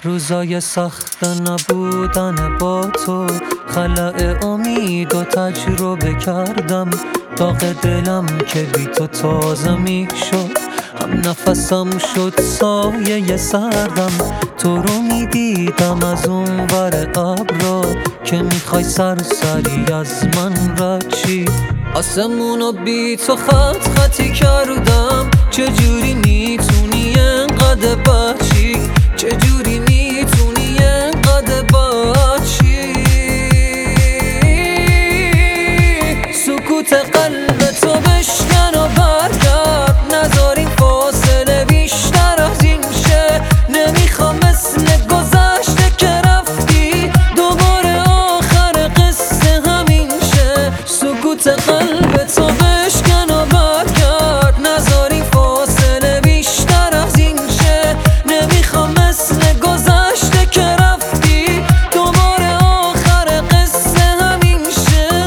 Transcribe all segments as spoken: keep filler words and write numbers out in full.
روزای سخت نبودن با تو، خلأ امید و تجربه کردم. داغ دلم که بی تو تازه می شد، هم نفسم شد سایه سردم. تو رو می دیدم از اون ور ابرا، که میخوای سرسری از من رد چی. آسمونو بی تو خط خطی کردم. چجوری میتونی انقدر بچی؟ چجوری میتونی انقدر بچی؟ سکوت قلب تو بشکن و برگرد، نذار این فاصله بیشتر از این شه. نمیخوام مثل گذشته که رفتی دوباره آخر قصه همین شه. سکوت قلب تو بشکن و برگرد، نذار این فاصله بیشتر از این شه. نمیخوام مثل گذشته که رفتی دوباره آخر قصه همین شه.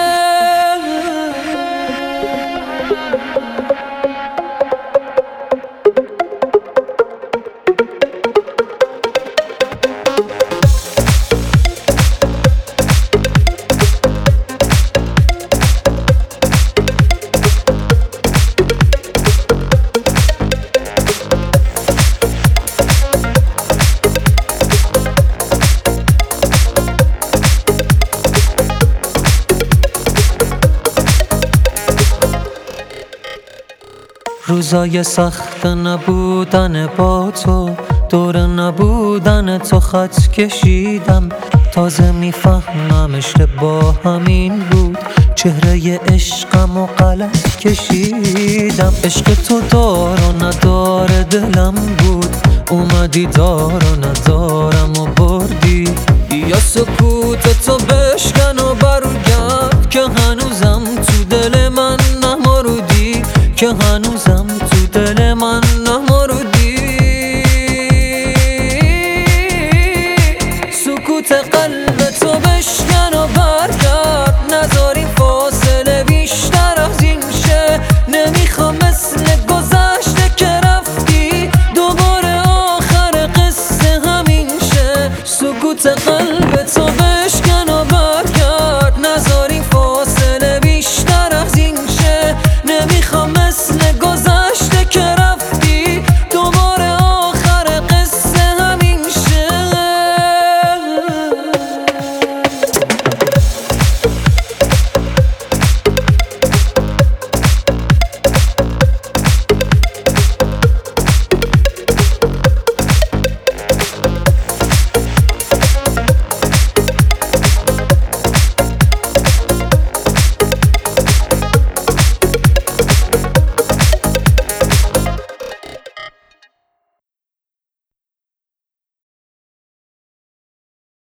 روزای سخت نبودن با تو، دور نبودن تو خط کشیدم. تازه میفهمم اشتباه همین بود، چهره عشقم و غلط کشیدم. عشق تو دار و ندار دلم بود، اومدی دار و ندارم و بردی. یا سکوت تو بشکن و برگرد، که هنوزم تو دل من نمردی، که هنوزم